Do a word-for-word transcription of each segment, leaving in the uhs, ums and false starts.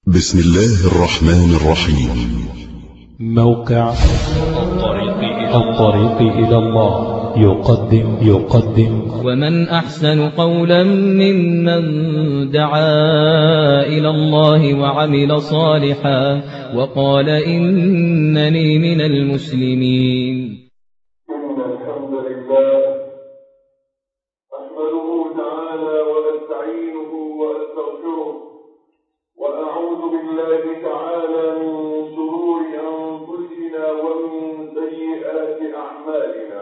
بسم الله الرحمن الرحيم. موقع الطريق إلى الله يقدم يقدم ومن أحسن قولا ممن دعا إلى الله وعمل صالحا وقال إنني من المسلمين. إن الحمد لله أحمده تعالى ونستعينه وأستغفره وأعوذ بالله تعالى من شرور أنفسنا ومن سيئات أعمالنا.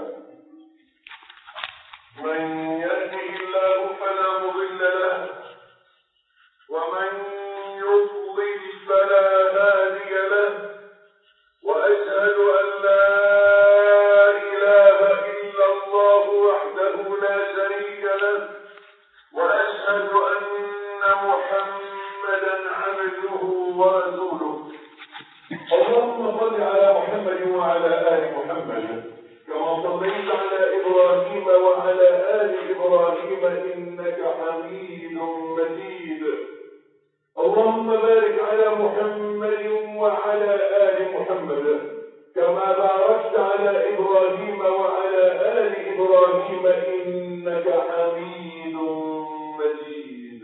من يهده الله فلا مضل له ومن يضلل فلا هادي له، وأشهد أن لا إله إلا الله وحده لا شريك له، وأشهد أن محمدا عبده ورسوله. اللهم صل على محمد وعلى آل محمد كما صليت على إبراهيم وعلى آل إبراهيم إنك حميد مجيد. اللهم بارك على محمد وعلى آل محمد كما باركت على إبراهيم وعلى آل إبراهيم إنك حميد مجيد.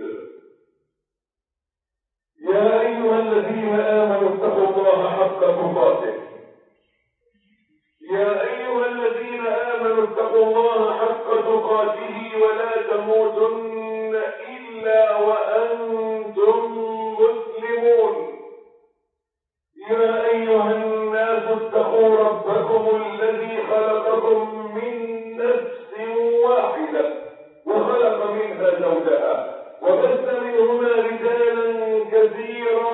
يا أيها الذين آمنوا اتقوا الله حق تقاته يا أيها الذين آمنوا اتقوا الله حق تقاته ولا تموتن إلا وأنتم مسلمون. يا أيها الناس اتقوا ربكم الذي خلقكم من نفس واحدة وخلق منها زوجها وبث منهما رجالا كثيرا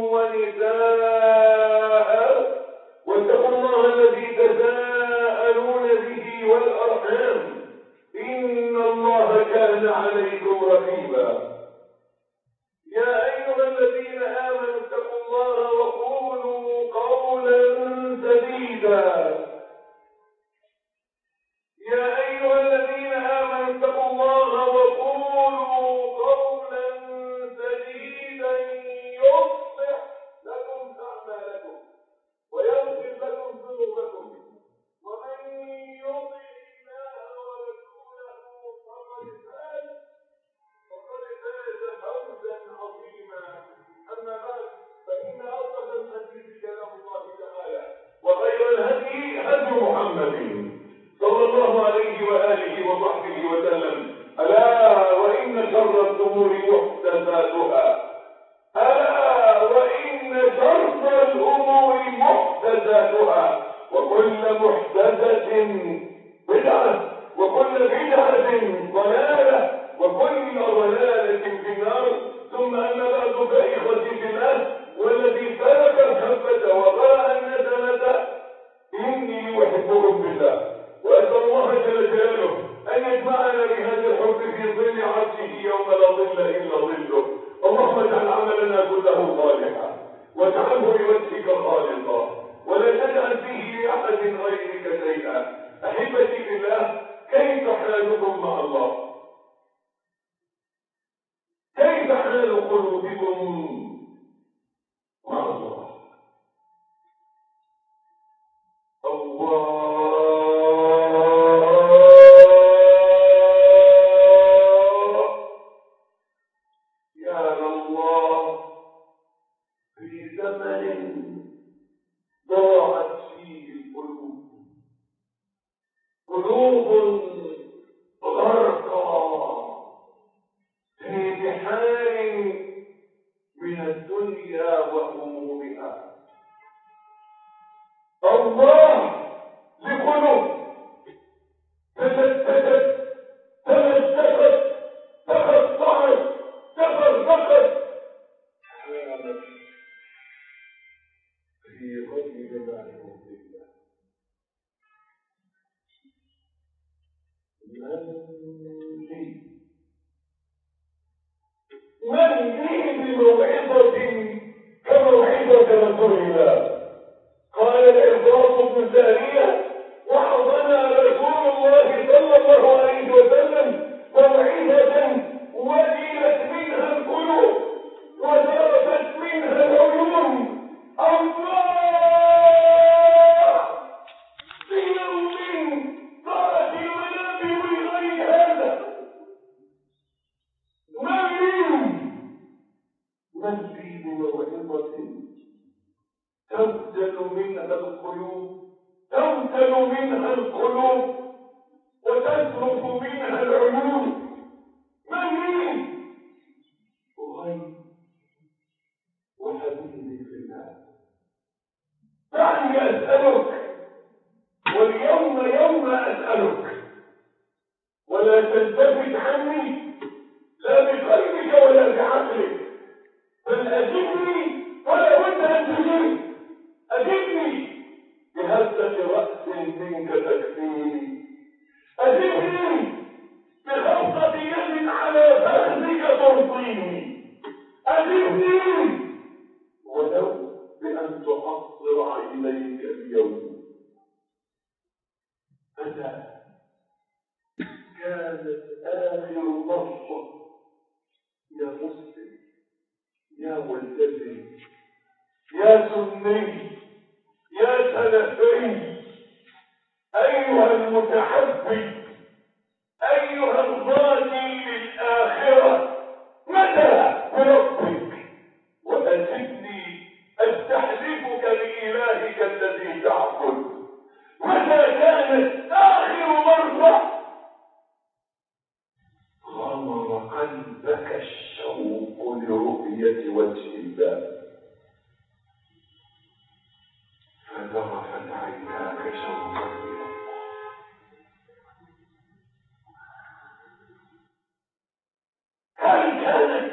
ونساء، واتقوا الله الذي تساءلون به والأرحام إن الله كان عليكم رقيبا. يا أيها الذين آمنوا اتقوا الله وقولوا قولا سديدا. يا أيها الذين آمنوا اتقوا الله وقولوا قولا سديدا يصلح لكم أعمالكم ويغفر لكم ذنوبكم، ومن يطع الله ورسوله فقد فاز فقد فاز فوزا عظيما. أما بعد، فإن أصدق الحديث كلام الله تعالى، وخير الهدي هدي محمد صلى الله عليه وآله وصحبه وسلم. ألا وإن شر الأمور محدثاتها ألا وإن شر الأمور محدثاتها وكل محدثة بدعة وكل بدعة ضلالة وكل ضلالة في النار. ثم أما بعد، فإخوتي في الله والذي فلك الحبة وقرأ الندمة إني أحبكم بالله، وأسأل الله جل جلاله أن يجمعنا بهذا الحب في ظل عرشه يوم لا ظل إلا ظله. اللهم اجعل عملنا كله صالحا واجعله لوجهك خالصا ولا تجعل فيه لأحد غيرك شيئا. أحبتي في الله، كيف حالكم مع الله؟ كيف حال قلوبكم مع الله؟ الله موعظة وجلت منها القلوب وذرفت منها هل لي بموعظة تبتل منها القلوب تبتل منها القلوب وتذرف منها العيون؟ من لي؟ أغيب وحبيبي في الله، دعني أسألك، واليوم يوم أسألك، ولا تلتفت عني لا بقلبك ولا بعقلك، بل أجبني ولا بد أن تجيب. أجبني بهزة رأس منك تكفيني، أجبني بخبطة يد على فخذك ترضيني، أجبني ولو بأن تحصر عينيك اليوم. متى كانت آخر مرة يا مسلم يا ملتزم يا سني يا سلفي أيها المتحبب أيها الراجي للآخرة، متى بربك؟ وأجبني أستحلفك بإلهك الذي تعبد، متى كانت آخر مرة غمر قلبك الشوق لرؤية وجه الله فذرفت عيناك شوقا إلى الله؟ هل كانت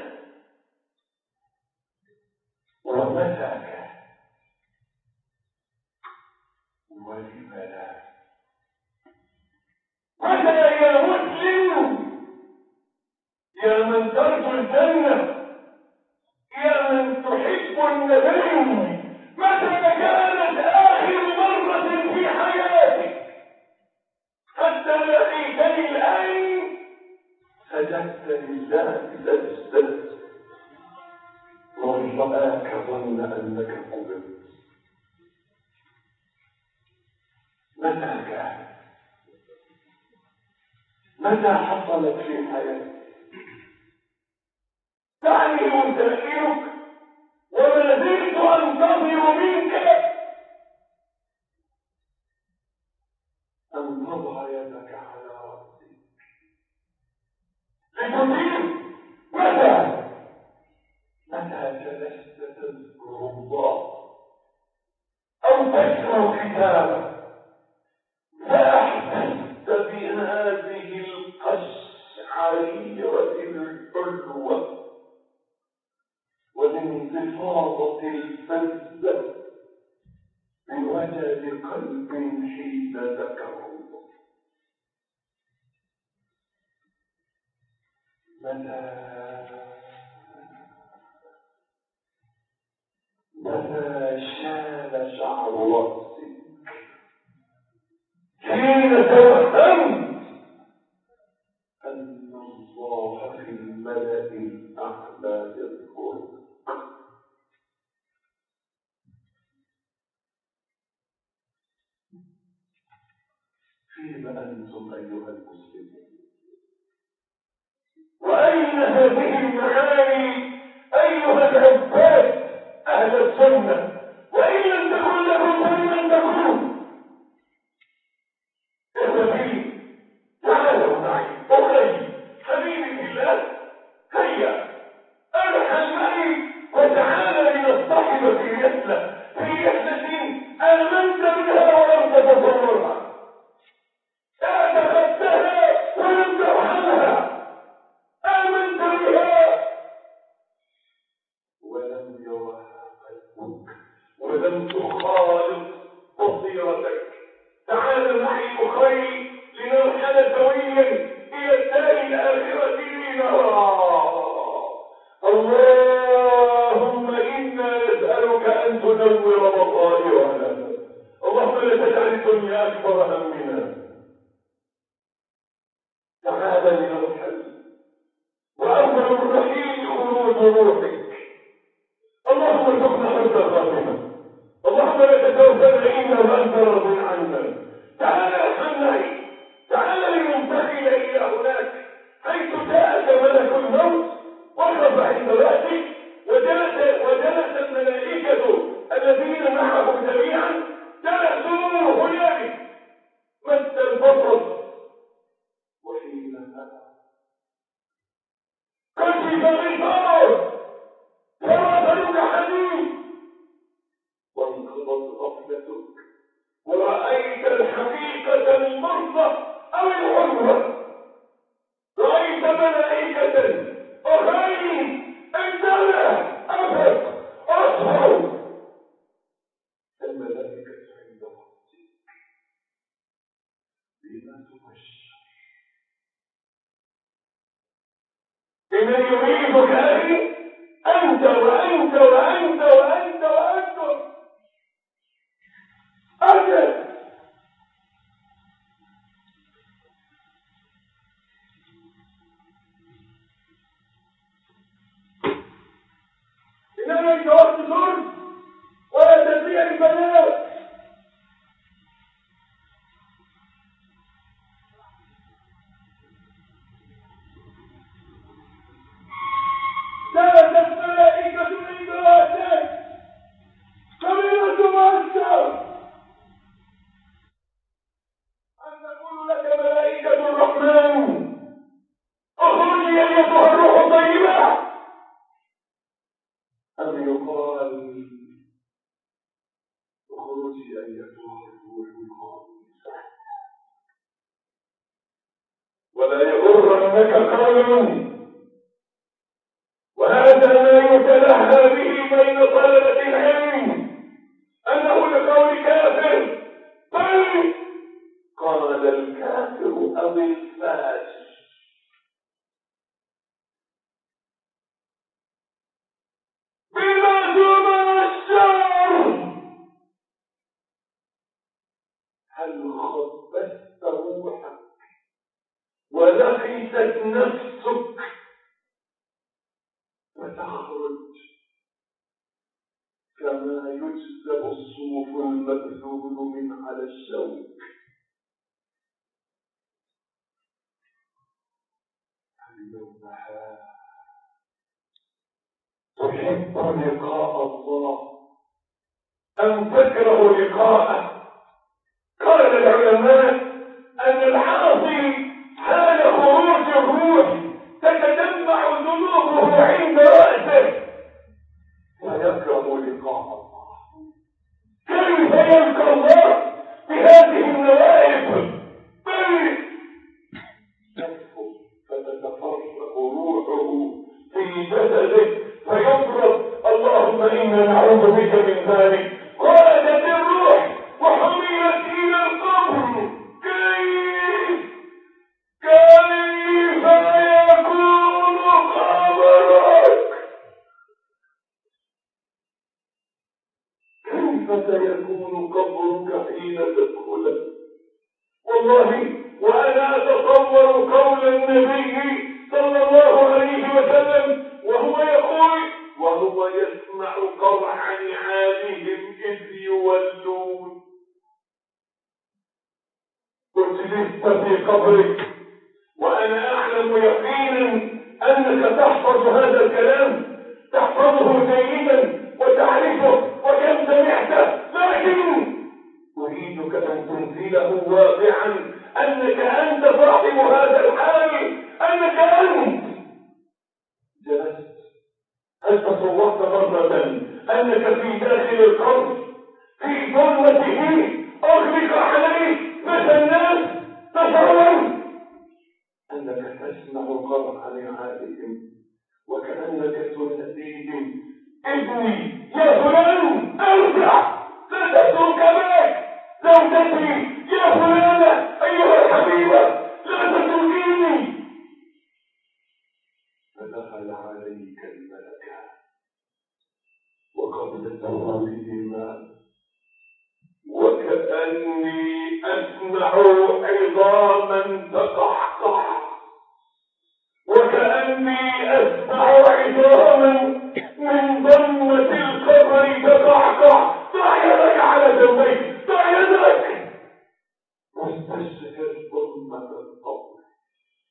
ومتى كانت ولم لا؟ متى يا مسلم يا من ترجو الجنة يا من تحب النبي، متى كانت آخر مرة في حياتك حتى لقيتني الآن سجدت لله سجدة ومن رآك ظن أنك قبلت؟ متى كانت؟ متى حصلت في حياتك؟ دعني أسألك وما زلت أنتظر منك أن تضع يدك على رأسك لتطير. متى متى جلست تذكر الله أو تشعر كتابه فأحسست بهذه القشعريرة الحلوة والانتفاضة الفزة بوجد قلب حين ذكره؟ متى متى شال شعر رأسك حين توهمت أن الله في الملأ الأعلى يذكرك؟ فيما أنتم أيها المسلمون؟ وأين هذه المعاني أيها العباد أهل السنة؟ وإن لم تكن لكم فلمن تكون؟ اذهبي تعالوا معي أخي حبيبي في الله، هيا ارحل معي وتعالى لنصطحب في رحلة في رحلة آمنت بها ولم تتصورها، اعتقدتها ولم تفهمها، آمنت بها ولم يرها قلبك ولم تخالط بصيرتك. تعال معي أخي لنرحل سويا إلى الدار الآخرة لنرى. اللهم إنا نسألك أن تنور بصائرنا، اللهم لا تجعل الدنيا أكبر همنا. تعال لنرحل وأول الرحيل خروج روحك. اللهم ارزقنا حسن الخاتمة، اللهم لا تتوفنا إلا وأنت راض عنا. تعال ارحمنا، تعال لننتقل إلى هناك حيث جاءك ملك الموت وقف عند رأسك وجلس وجلس الملائكة الذين معه جميعا جلسوا هنالك مد البصر وحينها كشف غطاء فرأسك حديد وانقضت غفلتك ورأيت الحقيقة المرضى أو الحلوة. رأيت ملائكة أخرين انتبه أفق أصحوا. الملائكة عند ربك بما تبشر. إن يريدك أخي أنت وأنت وأنت وأنت وأنت أنت إنما الجواب تزور ولا تسيء البنات. لا الملائكة من دراسات كلمة مؤثر أن تقول لك ملائكة الرحمن اخرجي أيتها الروح الطيبة، أم يقال اخرجي أيتها الروح الخبيثة. ولا يغرنك قول، وهذا ما يتلهى به بين طلبة العلم أنه لقول كافر، بل قال الكافر أو الفاسق. بما تبشر. هل خبثت روحك ولقيت نفسك وتخرج كما يجذب الصوف المبذول من على الشوك؟ اليوم تحب لقاء الله أم تكره لقاءه؟ قال العلماء أن العاصي حال خروج الروح تتجمع ذنوبه عند رأسه ويكره لقاء الله. كيف يلقى الله بهذه النوائب؟ بل يكفر فتتفرق روحه في جسده فيضرب. اللهم إنا نعوذ بك من ذلك. خرجت الروح وحملت إلى القبر. كيف كيف يكون قبرك؟ كيف سيكون قبرك حين تدخله؟ والله وأنا أتصور قول النبي صلى الله عليه وسلم وهو يقول وهو يسمع قرع نعالهم إذ يولون. وجلست في قبرك وأنا أعلم يقينا أنك تحفظ هذا الكلام، تحفظه جيدا وتعرفه وكم سمعته، لكن أريدك أن تنزله واقعا أنك أنت صاحب هذا الحال، أنك أنت جلست. هل تصورت مرة أنك في داخل القبر في ظلمته أغلق عليك مثل الناس؟ تصور أنك تسمع قرع نعالهم وكأنك تناديهم ابني يا فلان ارجع لا تترك معك زوجتي يا فلانة أيها الحبيبة لا تتركيني. فدخل عليك الملكان وقبل توابهما وكأني أسمع عظاما تقحقح، وكأني أسمع عظاما من ضمة القبر تقحقح. ضع يدك على جنبيك، ضع يدك واستشعر ضمة القبر.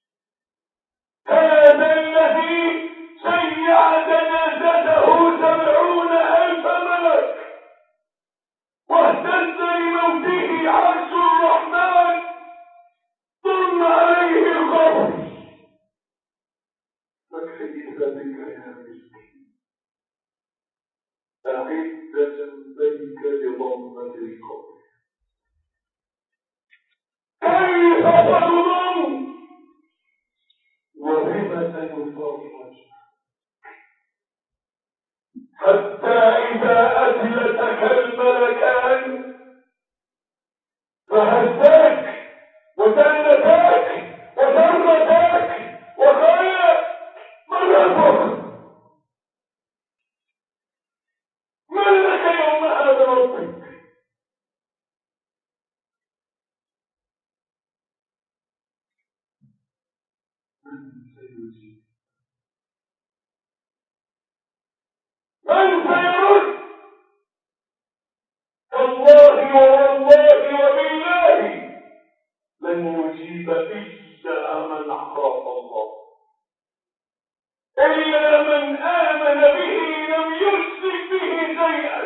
هذا الذي شيع جنازته سبع أعدة بيك لضمة القبر. كيف تضم وبما سيفرج حتى إذا أجلتك الملكان فهزاك وزنتاك وزرتاك وقال من ربك؟ من لك يوم هذا ربك؟ من سيجيب؟ من سيرد؟ والله والله وبالله لن يجيب إلا من عرف الله، إلا من آمن به لم يشرك به شيئا،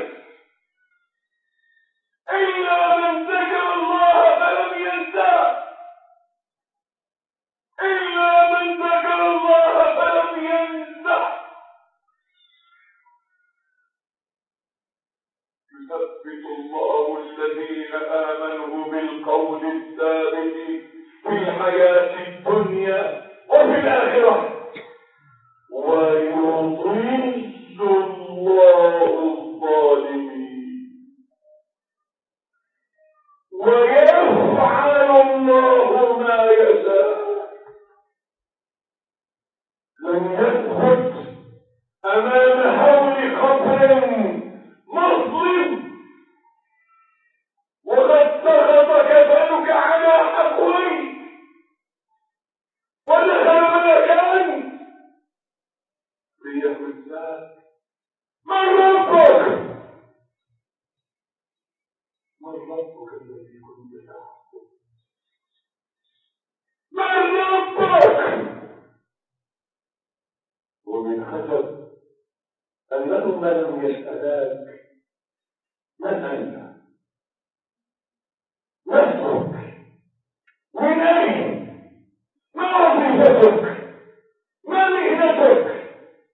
إلا من ذكر الله فلم ينساه، إلا من ذكر الله فلم ينسه. يثبت الله الذين آمنوا بالقول الثابت في الحياة الدنيا وفي الآخرة، ويضل الله الظالمين، ويفعل الله ما يشاء. لن يثبت أمام حول قبر مظلم وقد سقط كفنك على حقوي ودخل ملكان ليهزاك. من ربك؟ من ربك الذي كنت تعبد؟ من ربك؟ ومن عجب أنهم لم يسألاك من أنت؟ ما اسمك؟ من أين؟ ما وظيفتك؟ ما مهنتك؟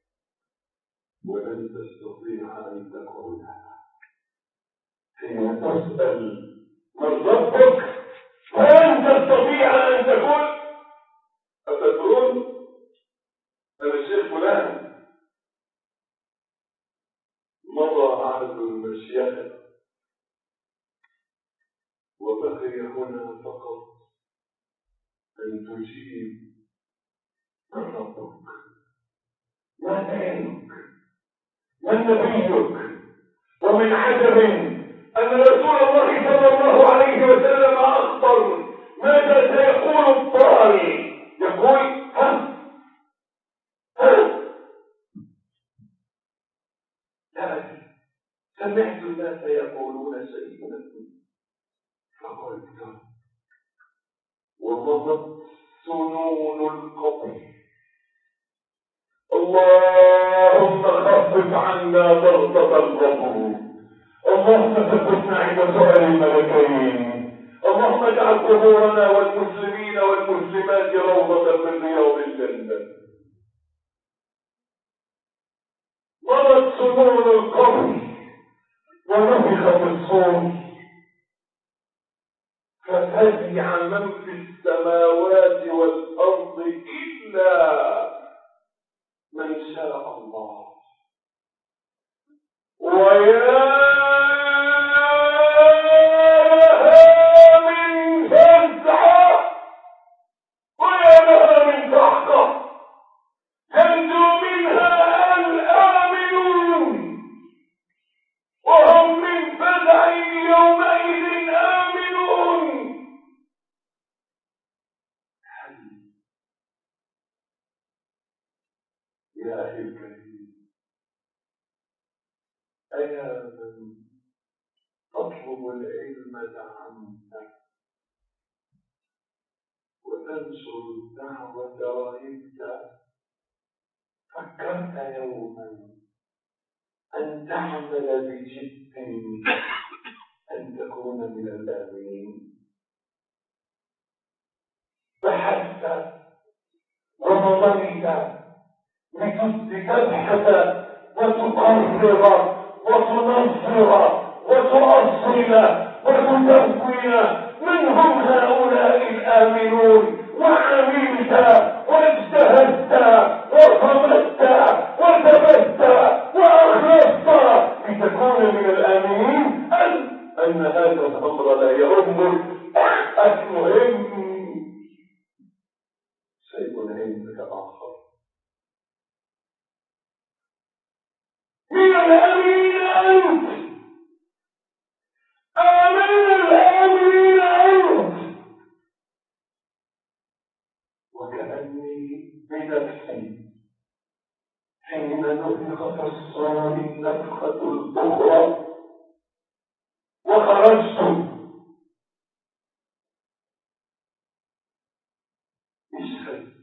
ولن تستطيع أن تقولها. حين تسأل من ربك فلن تستطيع أن تقول أتدرون أنا الشيخ فلان مضى عهد المشيخة وبقي هنا فقط أن تجيب من ربك، ما دينك، من نبيك. ومن عجب أن رسول الله صلى الله عليه وسلم أخبر ماذا سيقول الضالي. يقول ها ها لا أدري، سمعت الناس يقولون شيئا فقلت وضبط سنون القبر اللهم خفف عنا ضغطة القبر، اللهم ثبتنا عند سؤال الملكين، اللهم اجعل قبورنا والمسلمين والمسلمات روضة من رياض الجنة. مرت سنون القبر ونفخ في الصور ففزع من في السماوات والأرض إلا من شاء الله. ويا لها من فزعة ويا لها من ضحكة ينجو منها الآمنون وهم من فزع يومئذ آمنون. يا أخي الكريم، أيا من تطلب العلم دعمت وتنشر الدعوة رهبت، فكرت يوما أن تعمل بجد أن تكون من الآمنين؟ بحثت ومضيت لتبحث وتقرر وتنصر وتؤصل وتدون منهم هؤلاء الآمنون، وعملت واجتهدت وصمت وثبت وأخلصت لتكون من الآمنين، أن أن هذا الأمر لا يهمك. المهم شيء عندك آخر من الآمنين أنت، آمن الآمنين أنت. وكأني بنفسي حين نفخ في الصور النفخة الأخرى وخرجت اشهد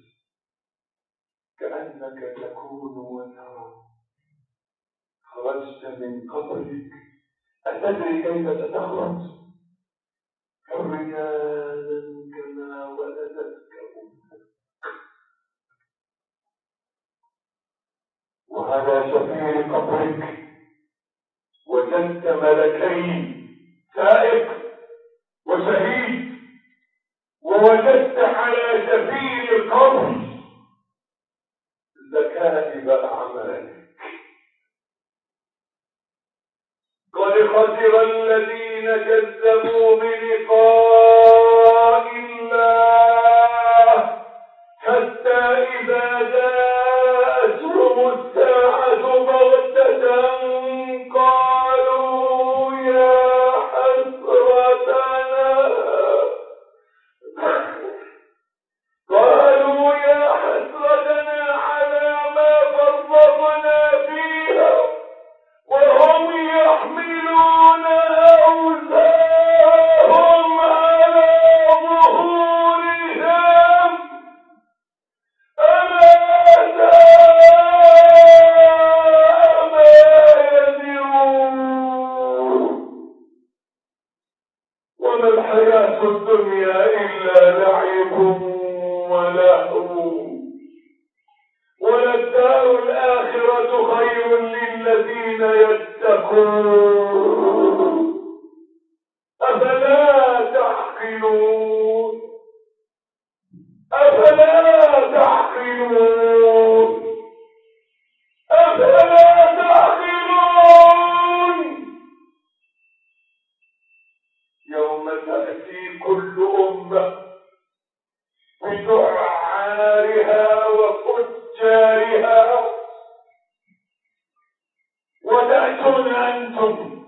كأنك تكون وترى خرجت من قبرك. أتدري كيف ستخرج؟ حريانا كما ولدتك أمك، وعلى شفير قبرك وجدت ملكين، سائق وشهيد، ووجدت على شفير القبر ذكائب أعمالك. قد خسر الذين كذبوا بلقاء الله حتى إذا جاءتهم الساعة بغتة قالوا يا حسرتنا قالوا يا حسرتنا على ما فرطنا فيها وهم يحملون أوزارهم على ظهورهم ألا ساء ما يزرون. وما الحياة الدنيا إلا لعب ولهو، وللدار الآخرة خير للذين يتقون. أفلا تعقلون؟ أفلا تعقلون؟ أفلا تعقلون؟ يوم تأتي كل أمة بسعارها وفجارها وتأتون أنتم،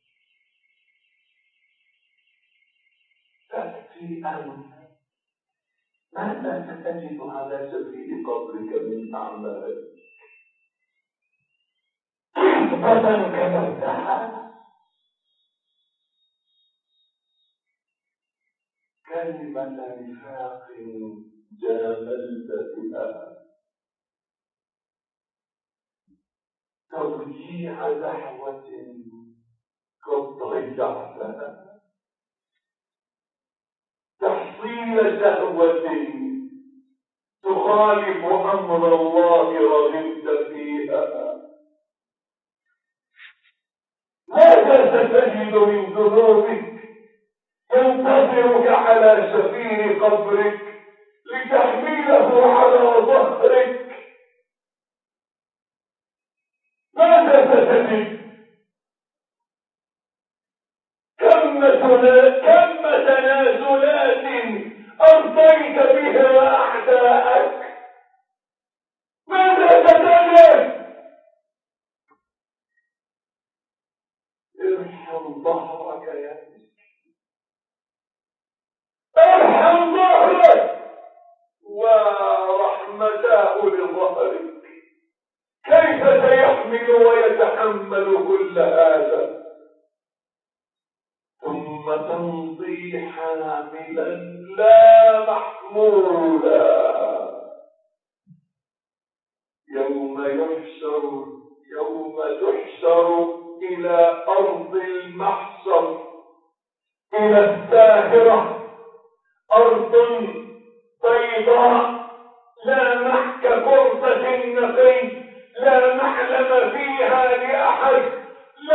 تأتي أنت، ماذا ستجد على سبيل قبرك من أعمال؟ كذبة كذبتها، كلمة نفاق جاملت بها، تضييع دعوة قد ضيعتها، تحصيل شهوة تخالف أمر الله رغبت فيها. ماذا ستجد من ذنوبك ينتظرك على شفير قبرك لتحمله على ظهرك؟ ماذا ستجد؟ كم كم تنازلات أرضيت بها أعداءك؟ ماذا ستجد؟ ارحم ظهرك يا مسكين، ارحم ظهرك ورحمته لظهرك. كيف سيحمل ويتحمل كل هذا؟ ثم تمضي حاملا لا محمولا. يوم يحشر يوم تحشر إلى أرض المحشر، إلى الساهرة، أرض بيضاء لا محك كربة النقي، لا معلم فيها لأحد،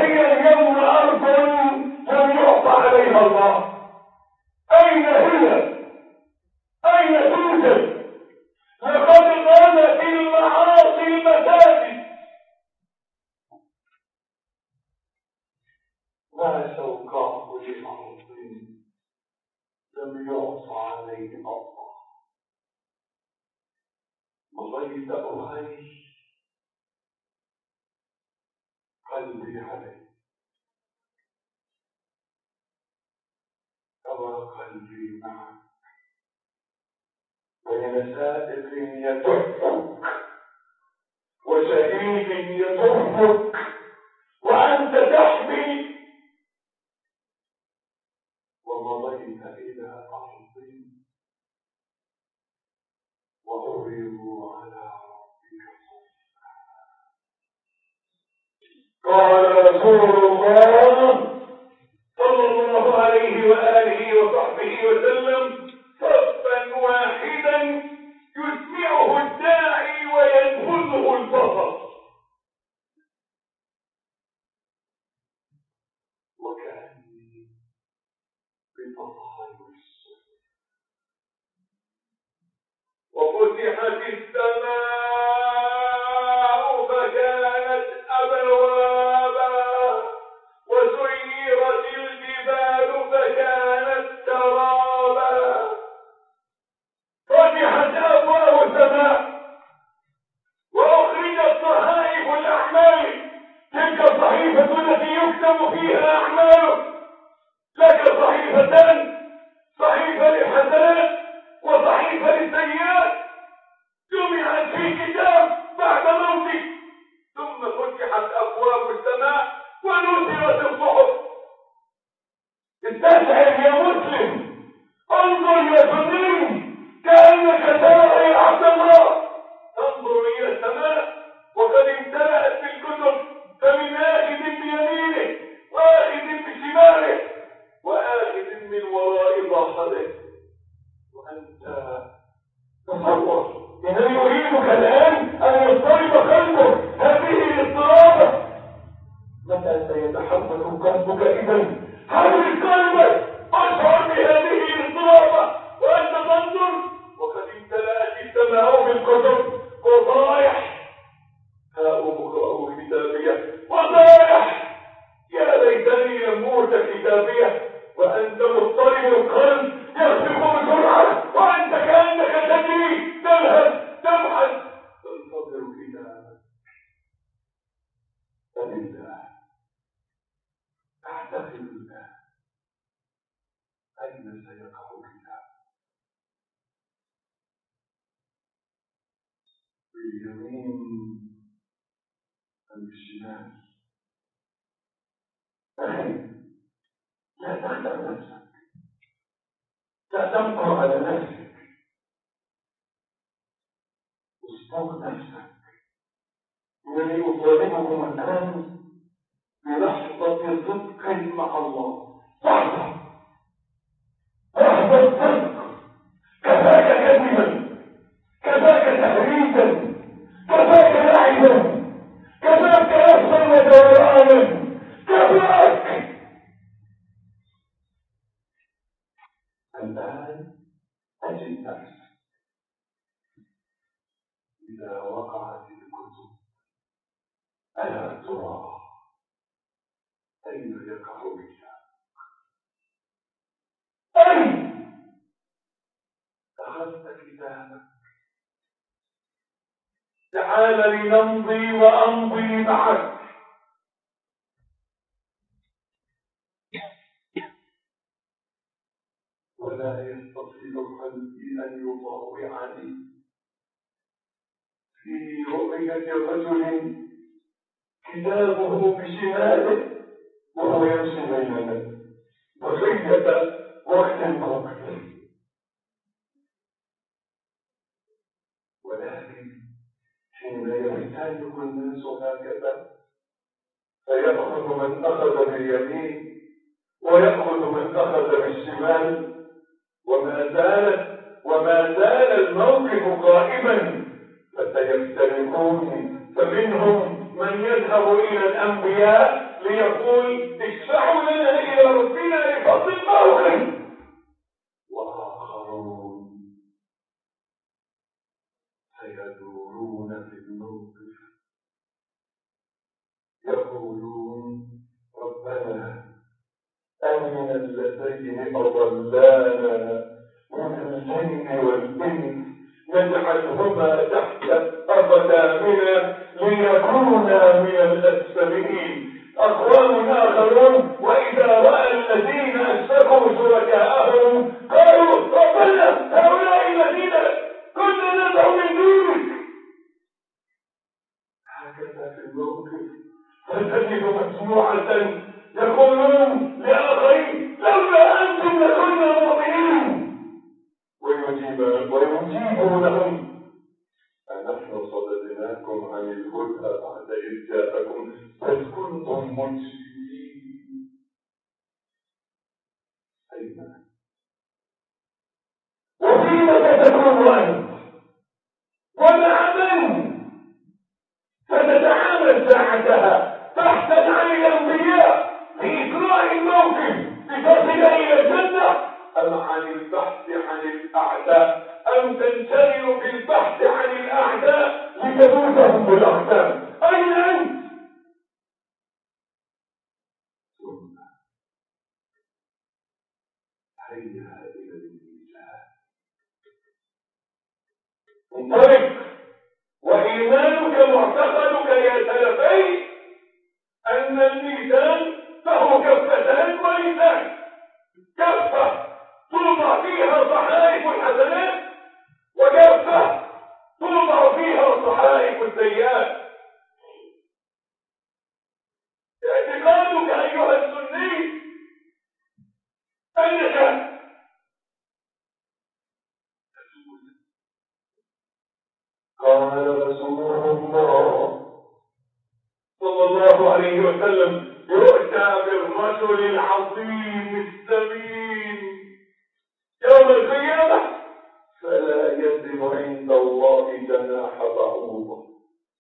وهي اليوم أرض لم يعطى عليها الله. أين هي؟ أين توجد؟ لقد غلت المعاصي المساجد. ما شوقاه لأرض لم يعطى عليه الله. مضيت أهيج قلبي عليه، أوى قلبي معك بين سائق يتحفك وشهيد يطرفك وأنت تحمي. ومضيت إلى أرض وأعرضوا على ربك صفا. قال رسول الله صلى الله عليه وآله وصحبه وسلم: صفا واحدا يسمعه الداعي وينفذه البصر. وكأني بتطاير السماء وفتحت السماء فكانت أبوابا وسيرت الجبال فكانت سرابا. فتحت أبواب السماء وأخرجت صحائف الأعمال، تلك الصحيفة التي يكتب فيها أعمالك. لك صحيفتان: صحيفة للحسنات وصحيفة للسيئات، جمعت في كتاب بعد موتك. ثم فتحت أبواب السماء ونشرت الصحف. استشعر يا مسلم، انظر يا سنين، كأنك ترى يا عبد الله. انظر إلى السماء وقد امتلأت بالكتب، فمن آخذ بيمينه وآخذ بشماله وآخذ من وراء ظهره. وأنت تصور إنه يريدك الآن أن يضطرب قلبك هذه الاضطرابة. متى سيتحرك قلبك إذن؟ حرك قلبك، أشعر بهذه الاضطرابة وأنت تنظر وقد امتلأت السماء بالكتب. وصايح: هاؤم اقرءوا كتابيه. وصايح: يا ليتني لم أوت كتابيه. وأنت مضطرب القلب يخفق بسرعة وأنت كأنك تجري، تذهب، تبحث، تنتظر كتابك. فلله أعتقد الله أين سيقع كتابك؟ باليمين أم بالشمال؟ أخي، لا تخدع نفسك، لا تنقر على نفسك، اصبغ نفسك. إنني أطالبكم الآن بلحظة صدق مع الله. لحظة لحظة صدق. كفاك كذبا، كفاك تهريجا، كفاك لعبا، كفاك نفسا ودورانا، كفاك. الآن أجد نفسك إذا وقعت الكتب ألا ترى أين يقع كتابك؟ أين؟ أخذت كتابك. تعال لنمضي وأمضي معك. ولا يستطيع قلبي أن يطاوعني في رؤية رجل كتابه بشماله وهو يمشي بيننا بقية وقت وقت. ولكن حين يحتاج الناس هكذا فيأخذ من أخذ باليمين ويأخذ من أخذ بالشمال، وما زالت وما زال الموقف قائما، فسيفترقون، فمنهم من يذهب إلى الأنبياء ليقول اشفعوا لنا إلى ربنا لفضل الموقف، وآخرون سيدورون في الموقف يقولون ربنا أمن اللذين أضلانا من الجن والإنس نجعلهما تحت أقدامنا ليكونا من الأسفلين. أقوام آخرون وإذا رأى الذين أشركوا شركاءهم قالوا ربنا هؤلاء الذين كنا ندعو من دونك. هكذا في الموقف فتجد مجموعة يقولون لآخرين لولا أنتم لكنا مؤمنين، ويجيبونهم أنحن صددناكم عن الهدى بعد إذ جاءكم بل كنتم مجرمين. أين وفيما تكون أنت ومع من فتتعامل ساعتها بحثا عن الأنبياء لإقراء الموقف لتصل إلى الجنة، أم عن البحث عن الأعداء، أم تنشغل بالبحث عن الأعداء لتموتهم بالأقدام؟ أين أنت؟ ثم هيا إلى الميزان انطلق، وإيمانك معتقدك يا سلفي أن الميزان له كفتان ولسان، كفة توضع فيها صحائف الحسنات، وكفة توضع فيها صحائف السيئات. اعتقادك أيها السني أنك قال رسول الله صلى الله عليه وسلم يؤتى بالرجل العظيم السمين يوم القيامة فلا يزن عند الله جناح بعوضة.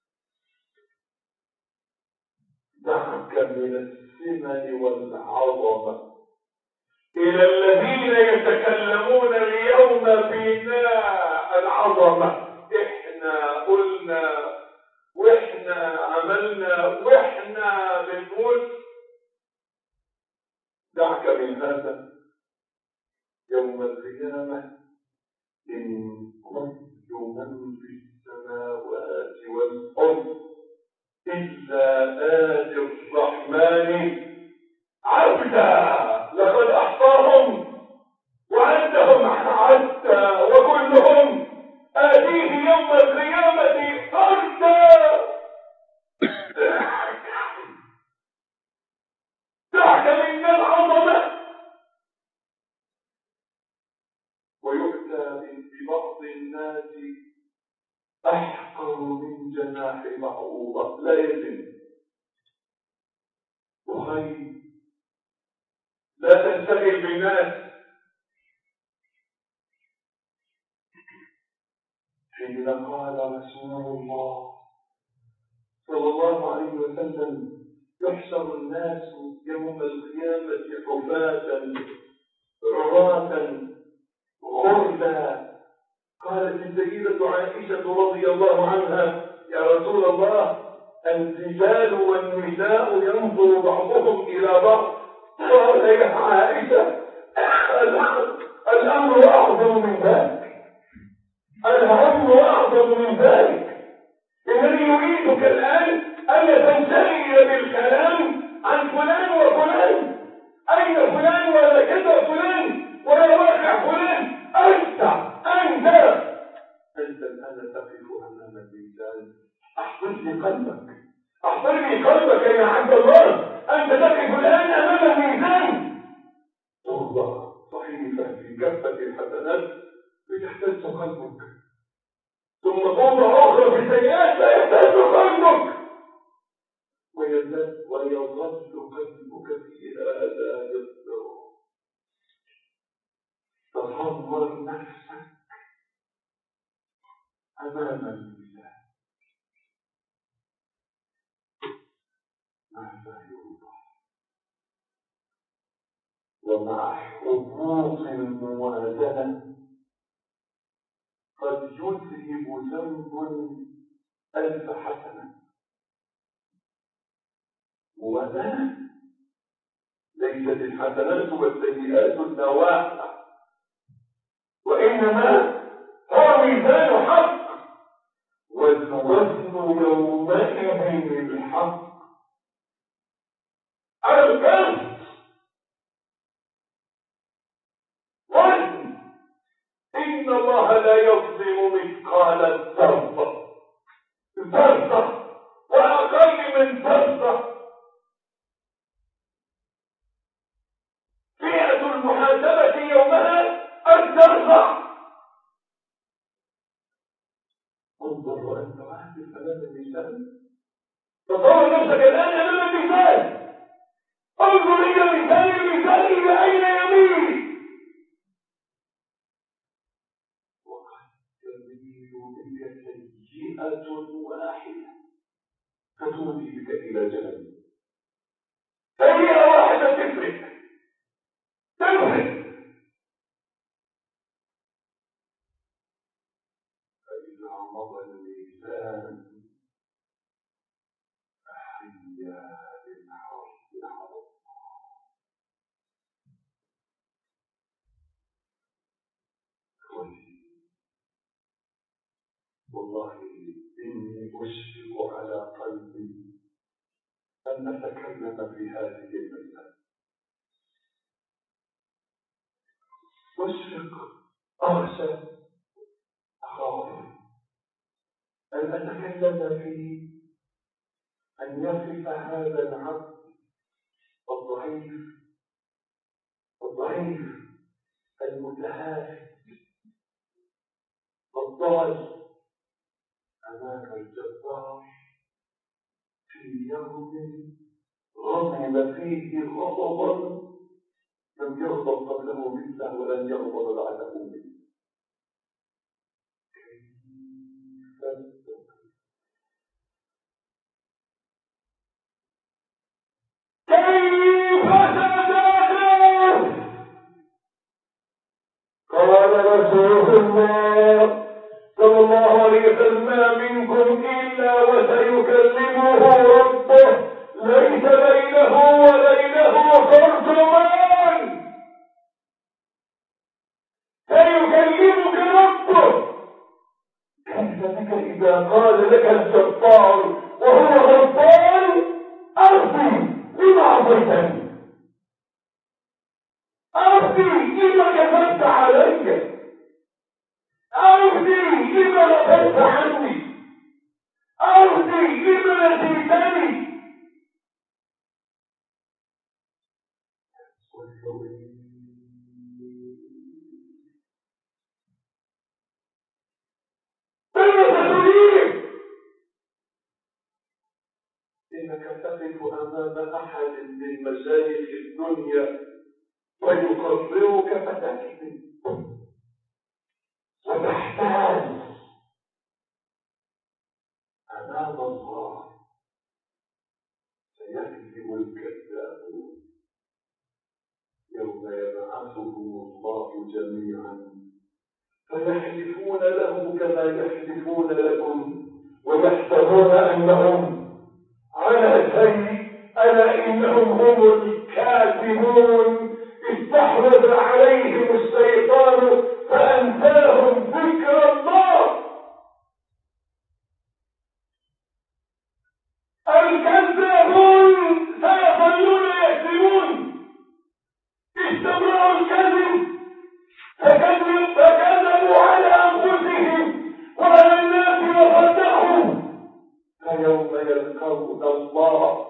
دعك من السمن والعظمة إلى الذين يتكلمون اليوم فينا العظمة، إحنا قلنا وإحنا عملنا وإحنا بنقول. دعك من هذا يوم القيامة إن كل من في السماوات والأرض إلا آتي الرحمن عبدا لقد أحصاهم وعدهم عدا وكلهم آتيه يوم القيامة فردا. دعك من العظمة. ويؤتى ببعض الناس أحقر من جناح بعوضة لا يزن. وخير لا تنشغل بالناس. حين قال رسول الله صلى الله عليه وسلم يحشر الناس يوم القيامة حفاة عراة غرلا. قالت السيدة عائشة رضي الله عنها يا رسول الله الرجال والنساء ينظر بعضهم إلى بعض. قال يا عائشة الأمر أعظم من ذلك، الأمر أعظم من ذلك. الذي يريدك الآن أن تنشغل بالكلام عن فلان وفلان، أين فلان ولا كذا فلان ولا واقع فلان. أنت أنت أنت الآن تقف أمام الميزان. أحضر لي قلبك، أحضر لي قلبك يا عبد الله. أنت تقف الآن أمام الميزان، توضع صحيفة في كفة الحسنات لتحتز قلبك، ثم توضع أخرى في السيئات لا يحتز قلبك، ويظل قلبك في هذا يصدر. تصور نفسك أمام الميزان، ماذا يوضح؟ ومع حقوق الموازنة قد يذهب ذنب ألف حسنة. موازنة ليست الحسنات والسيئات النوافع، وإنما هو ميزان حق، والوزن يومئذ الحق على الكذب. وزن إن الله لا يظلم مثقال ذرة ذرة وأقل من ذرة. فئة المحاسبة يومها الذرة. انظر وأنت واقف أمام الميزان، تصور نفسك الآن أمام الميزان، انظر إلى ميزان الميزان إلى أين يميل، وقد تميل بك سيئة واحدة فتودي بك إلى جهنم. سيئة واحدة تفرق تفرق. فإذا مضى الميزان أحيا للحرب على الله. والله إني أشفق على قلبي أن أتكلم في هذه المسألة. أشفق، أخشى، أخاف أن أتكلم في أن يصف هذا العبد الضعيف الضعيف المتهافت الضال أمام الجبار في يوم غضب فيه غضبا لم يغضب قبله مثله ولن يغضب بعده مثله. كيف تدعو؟ قال رسول الله صلى الله عليه وسلم: ما منكم إلا وسيكلمه ربه ليس بينه وبينه ترجمان. سيكلمك ربه. كيف بك إذا قال لك الجبار وهو غضبان: أرضي لما عصيتني، أرضي لما كذبت علي، أرضي لما غفلت عني، أرضي لما نسيتني. ماذا تريد؟ إنك تقف أمام أحد من مشايخ الدنيا ويقررك فتكذب وتحتاج أمام الله. سيكذب الكذابون يوم يبعثهم الله جميعا فيحلفون له كما يحلفون لكم ويحسبون أنهم على شيء، ألا إنهم هم الكاذبون. استحوذ عليهم الشيطان فأنساهم ذكر الله. الكذابون سيظلون يكذبون. استمروا الكذب فكذبوا على أنفسهم وعلى الناس وصدقوا. فيوم يلقون الله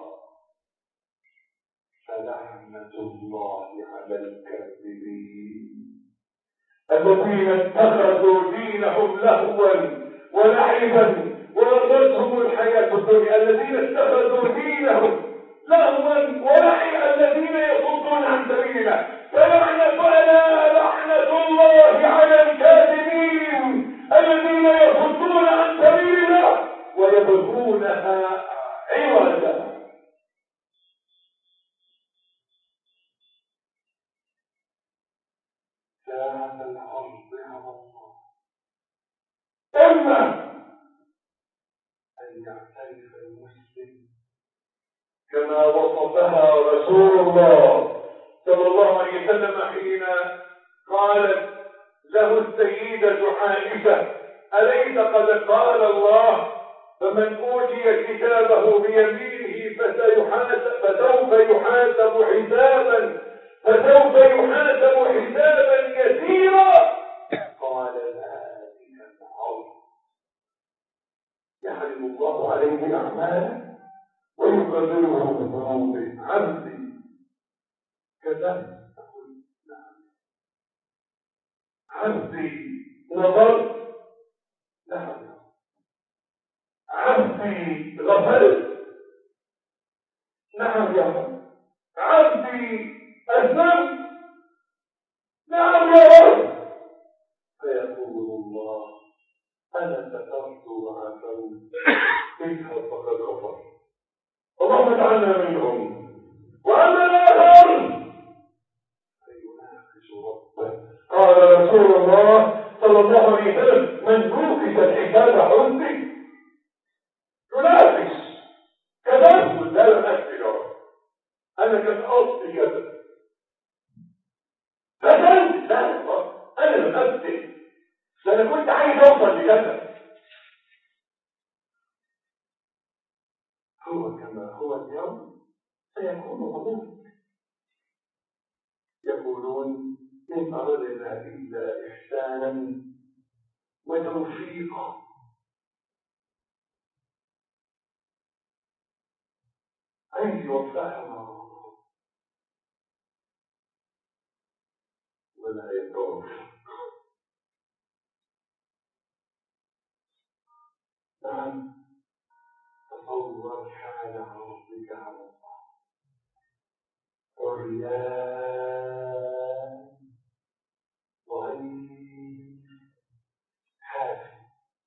فلعنة الله على الكاذبين الذين اتخذوا دينهم لهوا ولعبا وغرتهم الحياة الدنيا، الذين اتخذوا دينهم لهوا ولعبا، الذين يصدون عن سبيله. فلعنة ألا لعنة الله على الكاذبين الذين يصدون عن سبيله ويبغونها عوجا. هذا العرض على الله، إما أن يعترف المسلم كما وصفها رسول الله صلى الله عليه وسلم حين قالت له السيدة عائشة: أليس قد قال الله: فمن أوتي كتابه بيمينه فسيحاسب فسوف يحاسب حسابا فسوف يحاسب حسابا يسيرا. قال: ذلك العرض يحرم الله عليه أعماله ويقدره بذنوبه. عبدي كذبت، أقول نعم. عبدي نظرت، نعم. عبدي غفلت، نعم يا رب. عبدي أذنبت، نعم يا رب. فيقول الله: أنا سترت وعفوت، اذهب فقد غفرت. اللهم اجعلنا منهم. وأما الآخر فيناقش ربه. قال رسول الله صلى الله عليه وسلم: من نوقش الحساب حزن. يناقش. كذبت، لا لم أكفي يا رب، أنا كنت قصدي كذا. كذبت، لا يا رب، أنا لم أكفي، أنا كنت عايز أوصل لكذا. هو كما هو اليوم سيكون غدا. يقولون: إن أردنا إلا إحسانا وتوفيقا. عايز يوفقها مع الله ولا يتوفق. نعم، تصور حال عرضك على الله: عريان ضعيف حافي،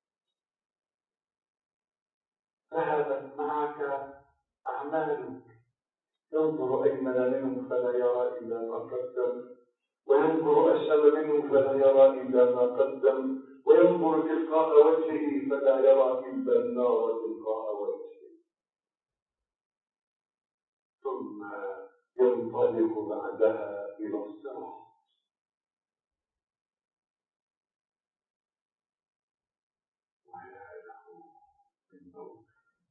ذهبت معك أعمالك، ينظر أيمن منه فلا يرى إلا ما قدم، وينظر أشأم منه فلا يرى إلا ما قدم، وينظر تلقاء وجهه فلا يرى إلا النار تلقاء وجهه. ثم ينطلق بعدها إلى الصراط. ويا له من موت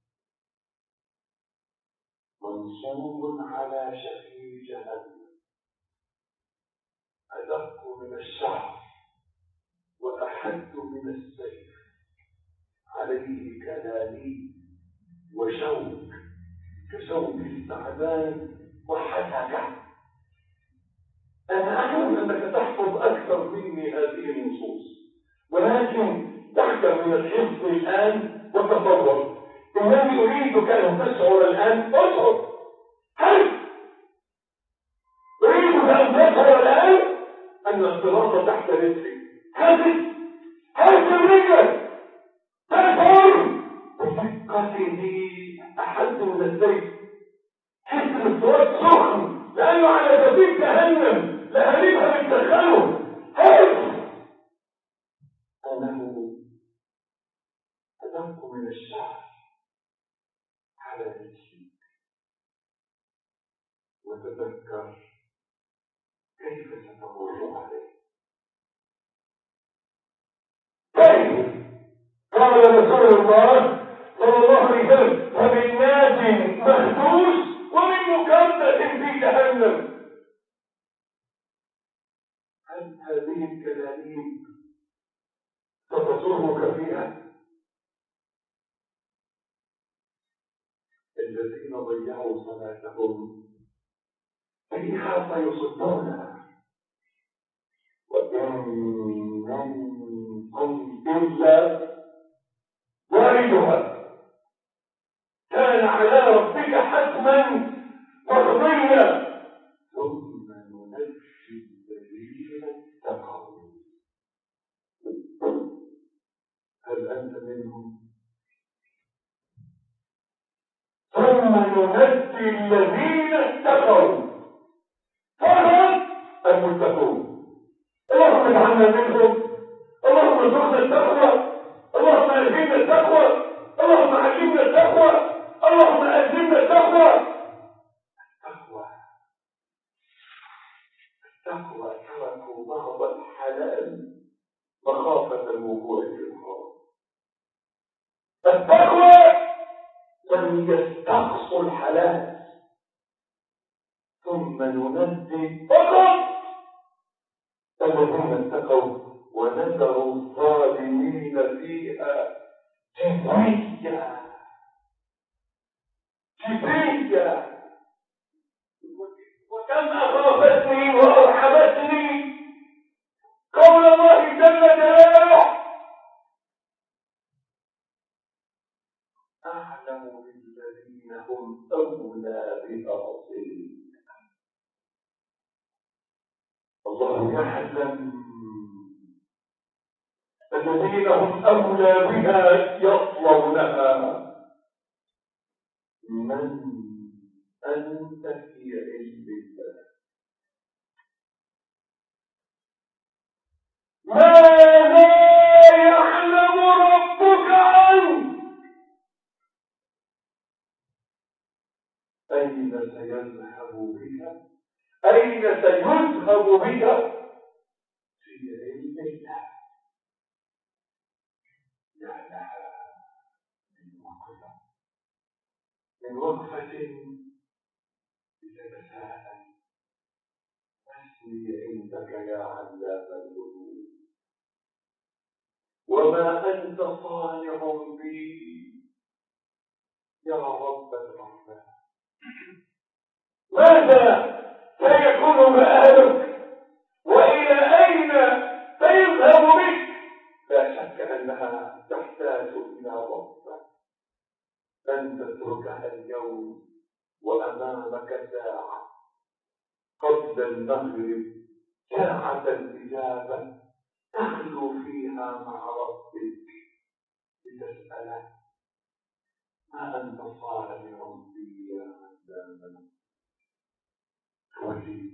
منصوب على شفير جهنم، أدق من الشعر وأحد من السيف، عليه كلاليب وشوك كشوك الثعبان وحسكة. أنا أعلم أنك تحفظ أكثر مني هذه النصوص، ولكن تحكم من الحفظ الآن وتصور. إنني أريدك أن تشعر الآن، أشعر هل أريدك أن تشعر الآن أن الصراط تحت رجلي. حسد حسد رجلك، تشعر بدقته أحد من السيف. حس الصوت سخن لأنه على جبين جهنم، لهالبها بتدخله. حس أنه أدق من الشعر على رجلك. وتذكر كيف ستمر عليه. كيف؟ قال رسول الله صلى الله عليه وسلم: ومن ناس مخدوش ومن مكبة في جهنم. هل هذه الكلاليب ستصرك فيها؟ الذين ضيعوا صلاتهم فيها فيصدونها. وإن منكم إلا واردها كان على ربك حتما مقضيا ثم ننجي الذين اتقوا. هل أنت منهم؟ ثم ننجي الذين اتقوا. فقط المتقون. اللهم واجعلنا منهم. اللهم ارزقنا التقوى، اللهم الهمنا التقوى، اللهم علمنا التقوى، اللهم ألزمنا التقوى. التقوى التقوى تركوا بعض الحلال مخافة الوقوع في الحرام. التقوى لم يستقصوا الحلال ثم ننجي فقط الذين اتقوا ونذروا الظالمين فيها جثيا جثيا. وكم أخافتني وأرحمتني قول الله جل جلاله: أعلم بالذين هم أولى بأرضهم. الله يعلم الذين هم أولى بها يطلبونها. من أنت في علم الله؟ ماذا يعلم ربك عنك؟ أين سيذهب بك؟ أين سيذهب بك؟ في علم الله. يعلم من وقفة من وقفة تتساءل: ما اسمي عندك يا علام الغيوب؟ وما أنت صانع بي يا رب الرحمن؟ ماذا سيكون مآلك؟ وإلى أين سيذهب بك؟ لا شك أنها تحتاج إلى وقفة لن تتركها اليوم، وأمامك ساعة قبل المغرب، ساعة الإجابة تخلو فيها مع ربك لتسأله: ما أنت صانع بي يا علام؟ تولي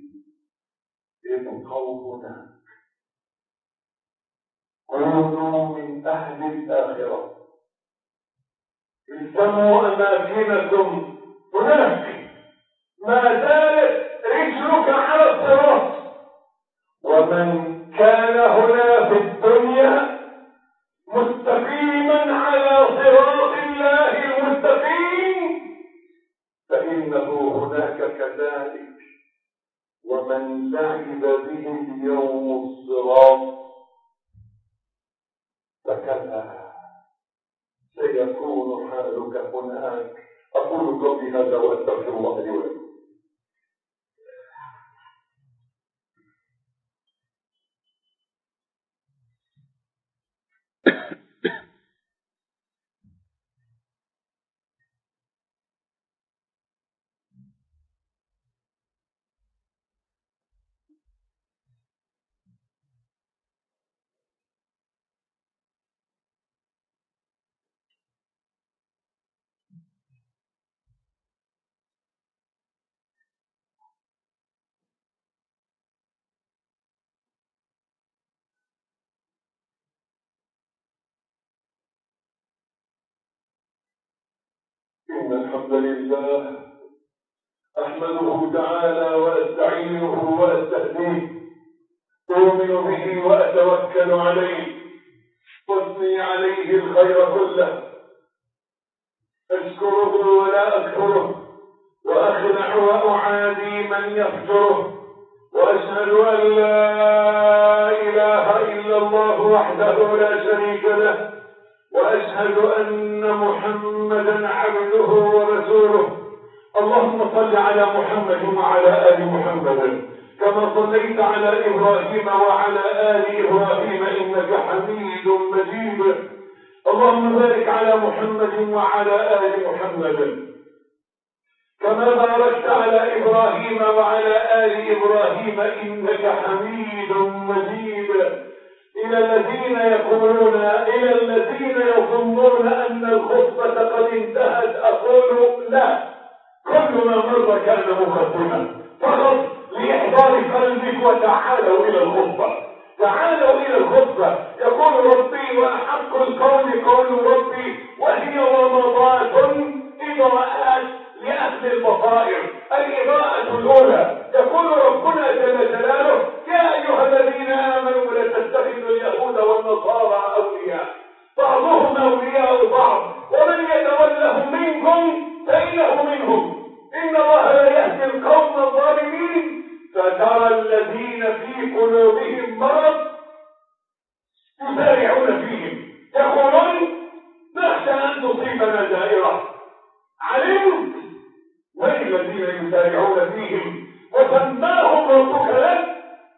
ابقوا هناك، كونوا من أهل الآخرة، الزموا أماكنكم هناك، ما زالت رجلك على الصراط. ومن كان هنا في الدنيا مستقيما على صراط الله المستقيم فإنه هناك كذلك. ومن لعب به اليوم الصراط فكلا سيكون حالك هناك. أقول قولي هذا وأستغفر الله لي ولكم. إن الحمد لله أحمده تعالى وأستعينه وأستهديه، أؤمن به وأتوكل عليه، أثني عليه الخير كله، أشكره ولا أكفره، وأخلع وأعادي من يفجره، وأشهد أن لا إله إلا الله وحده لا شريك له، وأشهد أن محمدا عبده ورسوله. اللهم صل على محمد وعلى آل محمد كما صليت على إبراهيم وعلى آل إبراهيم إنك حميد مجيد. اللهم بارك على محمد وعلى آل محمد كما باركت على إبراهيم وعلى آل إبراهيم إنك حميد مجيد. إلى الذين يقولون إلى الذين يظنون أن الخطبة قد انتهت أقول لا، كل ما مر كان مقدما فقط لإحضار قلبك وتعالوا إلى الخطبة. تعالوا إلى الخطبة. يقول ربي وأحق القول قول ربي وهي ومضات إضاءات لأهل البصائر. الإضاءة الأولى يقول ربنا جل جلاله يا أيها الذين آمنوا لا تتخذوا اليهود والنصارى أولياء بعضهم أولياء بعض ومن يتولهم منكم فإنه منهم إن الله لا يهدي القوم الظالمين. فترى الذين في قلوبهم مرض يسارعون فيهم يقولون نخشى أن تصيبنا دائرة. علمت من الذين يسارعون فيهم وسماهم ربك لك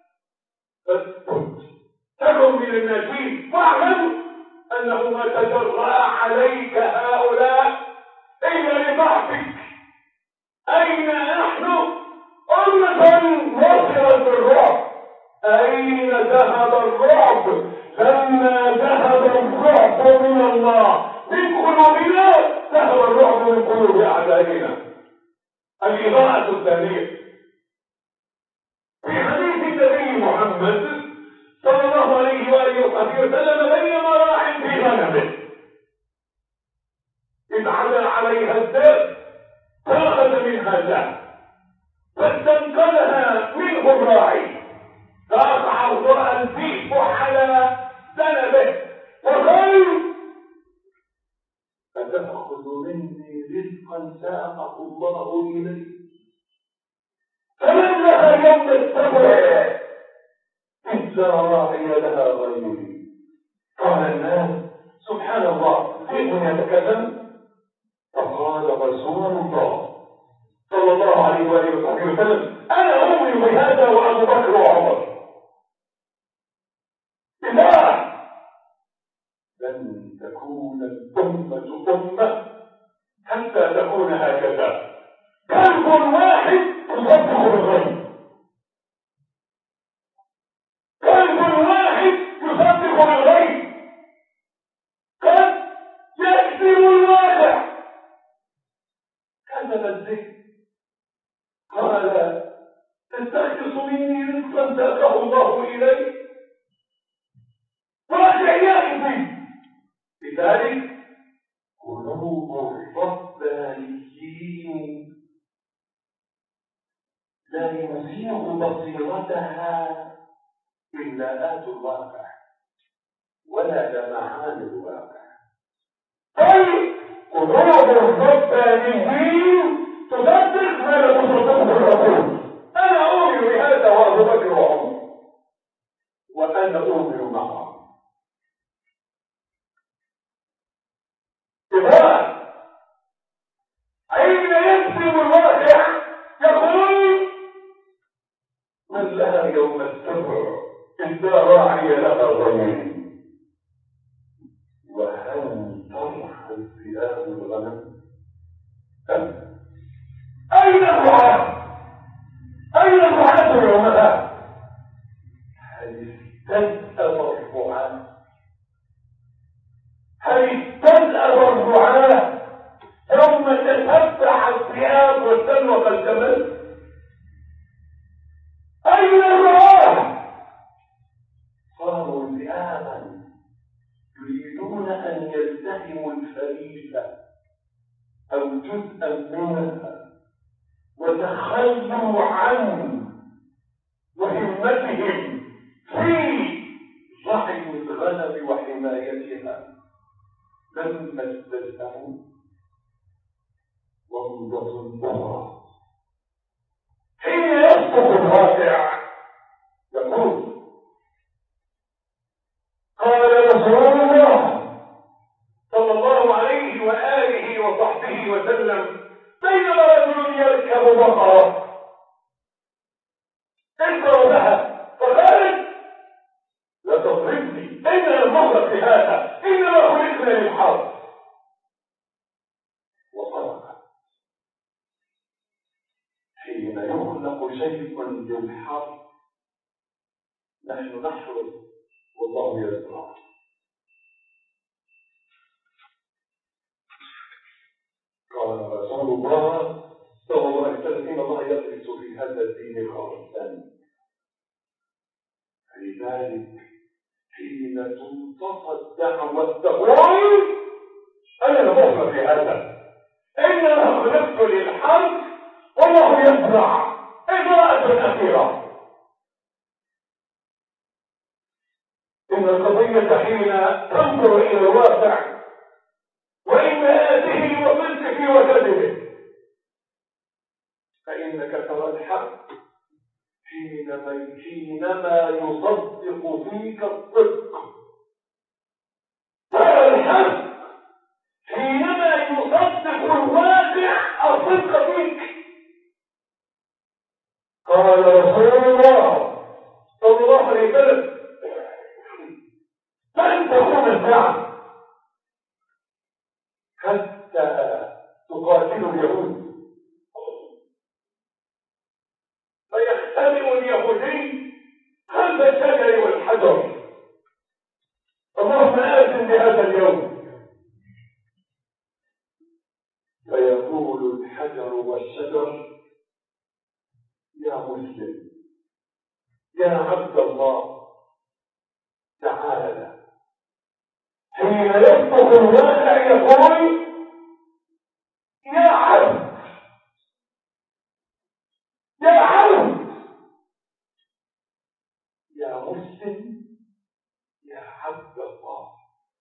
فاسكت تكن من الناجين واعلم أنه ما تجرأ عليك هؤلاء إلا لضعفك. أين نحن أمة نصرت بالرعب؟ أين ذهب الرعب لما ذهب الرعب من الله من قلوبنا؟ ذهب الرعب من قلوب أعدائنا. الإضاءة الثانية في حديث النبي محمد صلى الله عليه وآله وصحبه وسلم بينما راع في غنمه إذ عدا عليها الدم فأخذ منها دم فاستنقلها منه الراعي فأقع الذئب على ذنبه وقال أتأخذ مني رزقا ساقه الله إلي فمن لها يوم السبع إذا راعي لها غيري. قال الناس سبحان الله ذئب يتكلم. فقال رسول الله صلى الله عليه وآله وسلم أنا أؤمن بهذا وأبو بكر وعمر. إذا لن تكون الأمة أمة حتى تكون هكذا كلب واحد يصدق بالغيب. كلب واحد يصدق بالغيب قد يكذب الواقع. كذب الذئب قال تستخلص مني رزقا ساقه الله إلي راجع يكذب. لذلك قلوب الربانيين لا يزيغ بصيرتها إلا آت الواقع ولا لمعان الواقع. أي قلوب الربانيين تصدق ما لا تصدقه الرسول. أنا أؤمن بهذا وأبو بكر وعمر وأنا أؤمن معه. إذا أين يكذب الواقع يقول من لها يوم السبع إذا راعي لها غيري وهل ترحى الذئاب الغنم. أين الرعاة؟ أين الرعاة العملاء؟ هل استذأب الرعاة؟ هل استذأب الرعاة يوم تتبع الذئاب وتنوق الجمل؟ أين الرعاة؟ صاروا ذئابا يريدون أن يلتهموا الفريسة أو جزءا منها وتخلوا عن مهمتهم في رحم الغنم وحمايتها. لما استسلموا وانضفوا النار حين يصدق الواقع يقول قال رسول الله صلى الله عليه وآله وصحبه وسلم بينما رجل يركب بقرة انظروا لها فقالت لا تضربني إننا المخلق لهذا إنما خلقنا للحرب. وصدق حين يخلق شيء للحرب نحن نحرص والله يزرع. قال رسول الله صلى الله عليه وسلم إن الله يغرس في هذا الدين خرسا. أي ولذلك حين تنتصر الدعوة تقول أنا مؤمن بهذا، إنما خلقت للحق والله يزرع إجراءة أخيرة. إن القضية حين تنظر إلى الواقع وإمهاته وصدقه وكذبه فإنك ترى الحق حينما حينما يصدق فيك الصدق، ترى الحق حينما يصدق الواقع الصدق فيك. قال رسول الله صلى الله عليه وسلم لن تقوم الساعة حتى تقاتل اليهود فيختبئ اليهودي خلف الشجر والحجر. اللهم آذن بهذا اليوم. فيقول الحجر والشجر يا مسلم يا عبد الله تعالى. حين يصدق الواقع يقول يا عبد يا عبد يا مسلم يا عبد الله.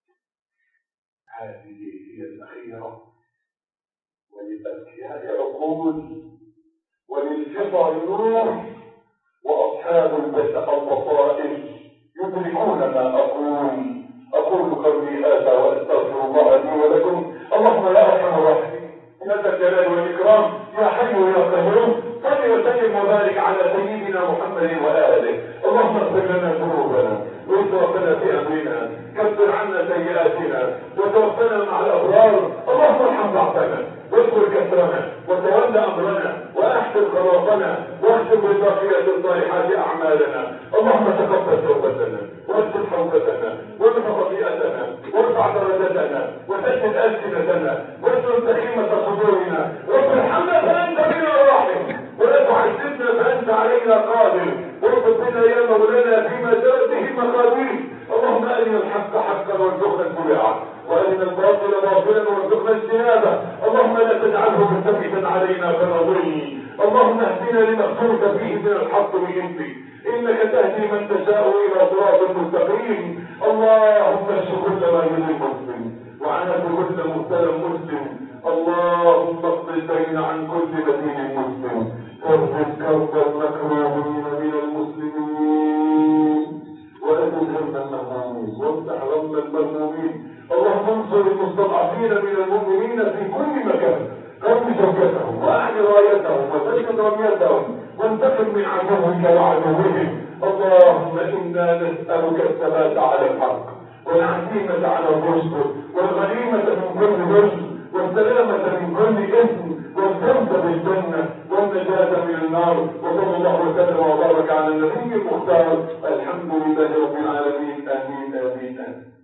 هذه هي الأخيرة، وللأذكياء عقول وللفطر نور، وأصحاب البصائر يدركون ما أقول. أقول قولي هذا وأستغفر الله لي ولكم. اللهم لا أرحم الراحمين لك الجلال والإكرام يا حي يا قيوم، صل وسلم وبارك على سيدنا محمد وآله. اللهم اغفر لنا ذنوبنا واسرافنا في أمرنا، كفر عنا سيئاتنا وتوفنا مع الأبرار. اللهم ارحم ضعفنا واذكر كسرنا وتولى أمرنا وأحسن خلاصنا واختم ببقية الصالحات أعمالنا. اللهم تقبل توبتنا واغفر حوبتنا وارفع خطيئتنا وارفع درجتنا وسدد ألسنتنا واستر سخيمة صدورنا وارحمنا فأنت بنا راحم ولا تعذبنا فأنت علينا قادر وارزق بنا يا مولانا فيما جرت به مقادير. اللهم أرنا الحق حقا وارزقنا اتباعه وأرنا الباطل باطلا وارزقنا اجتنابه. اللهم لا تجعله ملتفتا علينا فنضل. اللهم اهدنا لما اخترت فيه من الحق بإذنك، إنك تهدي من تشاء إلى صراط مستقيم. اللهم اشف كل ما يريد المسلم وعنف كل مبتلى مسلم. اللهم اقض الدين عن كل مدين مسلم، فرج كرب المكروبين من المسلمين وأذل هم المهمومين وافتح غم المهمومين. اللهم انصر المستضعفين من المؤمنين في كل مكان، قم شوكتهم وأعل رايتهم وسدد رميتهم وانتقم من عدوك وعدوهم. اللهم إنا نسألك الثبات على الحق والعزيمة على الرشد والغنيمة من كل رشد والسلامة من كل إثم والفوز بالجنة والنجاة من النار. وصلى الله وسلم وبارك على النبي المختار. الحمد لله رب العالمين. آمين آمين آمين.